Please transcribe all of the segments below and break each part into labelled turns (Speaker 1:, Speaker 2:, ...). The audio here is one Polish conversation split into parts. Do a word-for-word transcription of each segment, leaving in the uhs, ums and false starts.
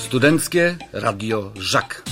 Speaker 1: Studenckie Radio Żak.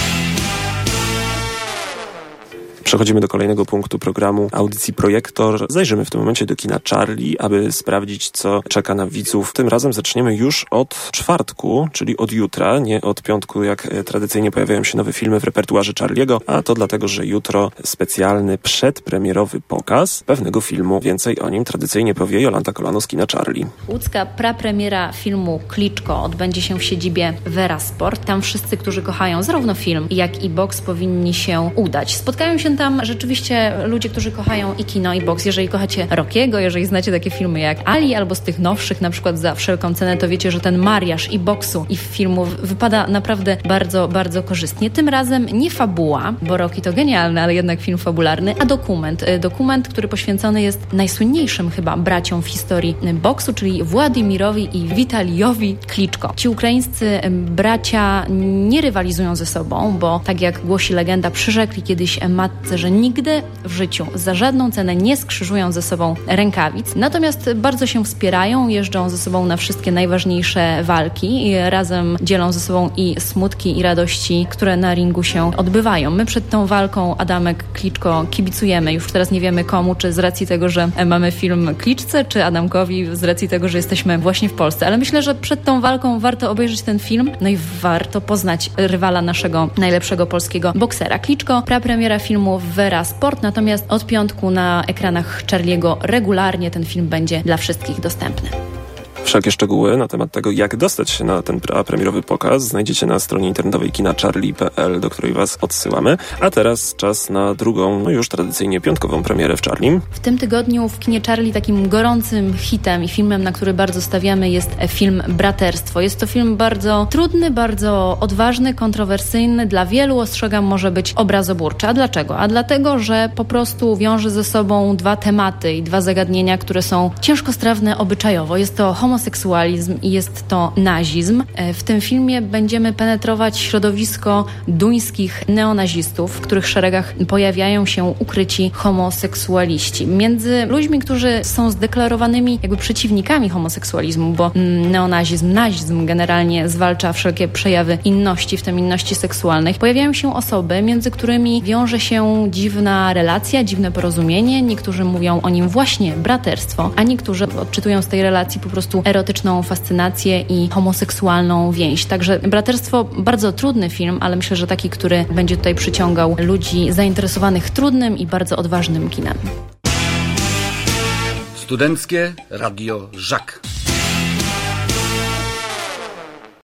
Speaker 2: Przechodzimy do kolejnego punktu programu audycji Projektor. Zajrzymy w tym momencie do kina Charlie, aby sprawdzić, co czeka na widzów. Tym razem zaczniemy już od czwartku, czyli od jutra, nie od piątku, jak tradycyjnie pojawiają się nowe filmy w repertuarze Charliego, a to dlatego, że jutro specjalny przedpremierowy pokaz pewnego filmu. Więcej o nim tradycyjnie powie Jolanta Kolano z kina Charlie.
Speaker 3: Łódzka prapremiera filmu Kliczko odbędzie się w siedzibie Vera Sport. Tam wszyscy, którzy kochają zarówno film, jak i boks, powinni się udać. Spotkają się tam rzeczywiście ludzie, którzy kochają i kino, i boks. Jeżeli kochacie Rockiego, jeżeli znacie takie filmy jak Ali, albo z tych nowszych, na przykład Za wszelką cenę, to wiecie, że ten mariaż i boksu, i filmów wypada naprawdę bardzo, bardzo korzystnie. Tym razem nie fabuła, bo Rocky to genialny, ale jednak film fabularny, a dokument. Dokument, który poświęcony jest najsłynniejszym chyba braciom w historii boksu, czyli Władimirowi i Witalijowi Kliczko. Ci ukraińscy bracia nie rywalizują ze sobą, bo tak jak głosi legenda, przyrzekli kiedyś matce, że nigdy w życiu za żadną cenę nie skrzyżują ze sobą rękawic. Natomiast bardzo się wspierają, jeżdżą ze sobą na wszystkie najważniejsze walki i razem dzielą ze sobą i smutki, i radości, które na ringu się odbywają. My przed tą walką Adamek Kliczko kibicujemy. Już teraz nie wiemy komu, czy z racji tego, że mamy film Kliczce, czy Adamkowi z racji tego, że jesteśmy właśnie w Polsce. Ale myślę, że przed tą walką warto obejrzeć ten film, no i warto poznać rywala naszego najlepszego polskiego boksera. Kliczko, prapremiera filmu Vera Sport, natomiast od piątku na ekranach Charliego regularnie ten film będzie dla wszystkich dostępny.
Speaker 2: Wszelkie szczegóły na temat tego, jak dostać się na ten premierowy pokaz, znajdziecie na stronie internetowej kina charlie kropka p l, do której was odsyłamy. A teraz czas na drugą, no już tradycyjnie piątkową premierę w Charlie.
Speaker 3: W tym tygodniu w kinie Charlie takim gorącym hitem i filmem, na który bardzo stawiamy, jest film Braterstwo. Jest to film bardzo trudny, bardzo odważny, kontrowersyjny. Dla wielu, ostrzegam, może być obrazoburczy. A dlaczego? A dlatego, że po prostu wiąże ze sobą dwa tematy i dwa zagadnienia, które są ciężkostrawne obyczajowo. Jest to homo homoseksualizm i jest to nazizm. W tym filmie będziemy penetrować środowisko duńskich neonazistów, w których szeregach pojawiają się ukryci homoseksualiści. Między ludźmi, którzy są zdeklarowanymi jakby przeciwnikami homoseksualizmu, bo neonazizm, nazizm generalnie zwalcza wszelkie przejawy inności, w tym inności seksualnej, pojawiają się osoby, między którymi wiąże się dziwna relacja, dziwne porozumienie. Niektórzy mówią o nim właśnie braterstwo, a niektórzy odczytują z tej relacji po prostu erotyczną fascynację i homoseksualną więź. Także Braterstwo, bardzo trudny film, ale myślę, że taki, który będzie tutaj przyciągał ludzi zainteresowanych trudnym i bardzo odważnym kinem.
Speaker 1: Studenckie Radio Żak.